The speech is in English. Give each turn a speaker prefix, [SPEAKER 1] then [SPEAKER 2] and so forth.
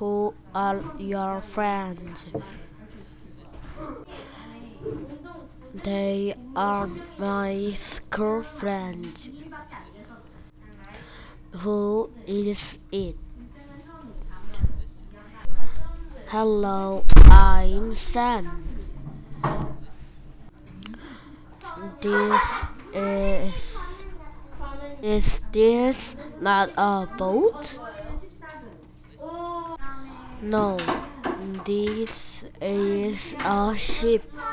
[SPEAKER 1] Who are your friends? They are my school friends. Who is it? Hello, I'm Sam. This is this not a boat? No, this is a ship.